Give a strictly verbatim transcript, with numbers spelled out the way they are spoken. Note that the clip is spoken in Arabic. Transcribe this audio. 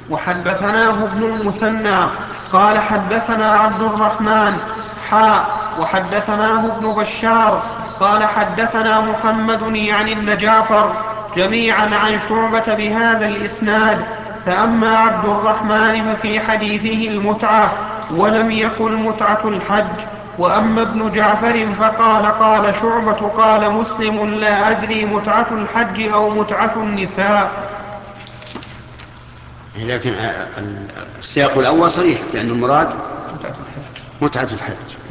وحدثناه ابن المثنى قال حدثنا عبد الرحمن حاء وحدثناه ابن بشار قال حدثنا محمد يعني ابن جعفر جميعا عن شعبة بهذا الإسناد. فأما عبد الرحمن ففي حديثه المتعة ولم يقل متعة الحج. وأما ابن جعفر فقال قال شعبة قال مسلم لا أدري متعة الحج أو متعة النساء. لكن السياق الأول صريح لأن المراد متعة الحج.